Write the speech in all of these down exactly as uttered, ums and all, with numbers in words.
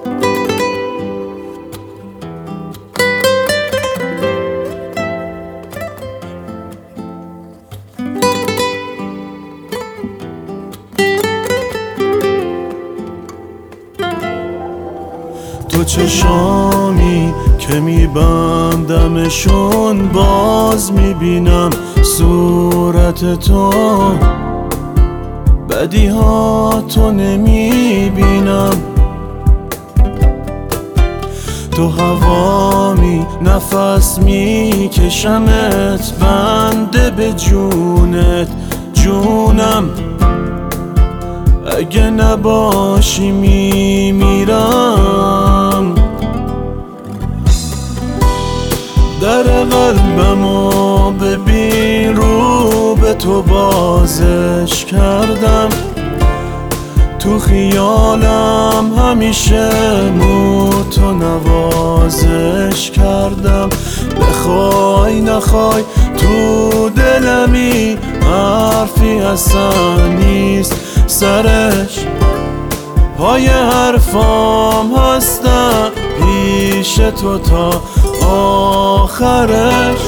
تو چشامی که میبندمشون باز میبینم صورت تو، بدی ها تو نمیبینم. تو هوامی نفس میکشمت، بنده به جونت جونم. اگه نباشی میمیرم. در قلبمو ببین، رو به تو بازش کردم. تو خیالم همیشه موت و نوازش کردم. بخوای نخوای تو دلمی حرفی اصلا نیست سرش. پای حرفام هستم پیش تو تا آخرش.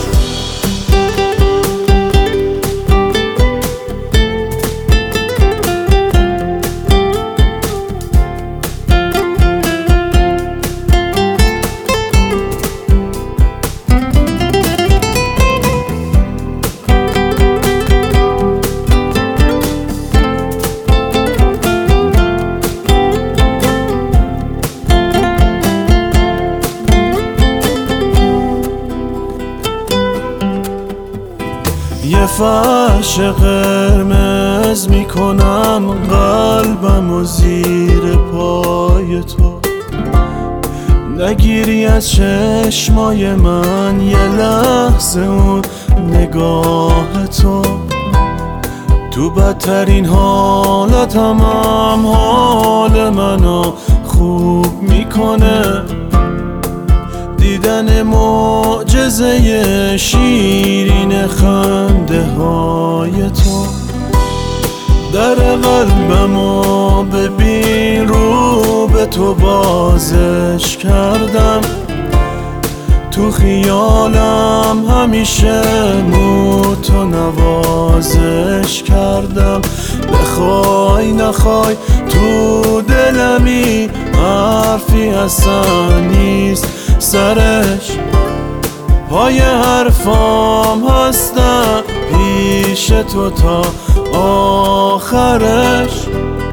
یه فرش قرمز میکنم قلبم و زیر پای تو. نگیری از چشمای من یه لحظه اون نگاه تو. تو بدترین حالتم هم حال منو خوب میکنه. دیدن معجزه شیرین خنده های تو. در قلبمو ببین، رو به تو بازش کردم. تو خیالم همیشه موت و نوازش کردم. بخوای نخوای تو دلمی حرفی اصلا نیست سرش. پای حرفام هستم پیش تو تا آخرش.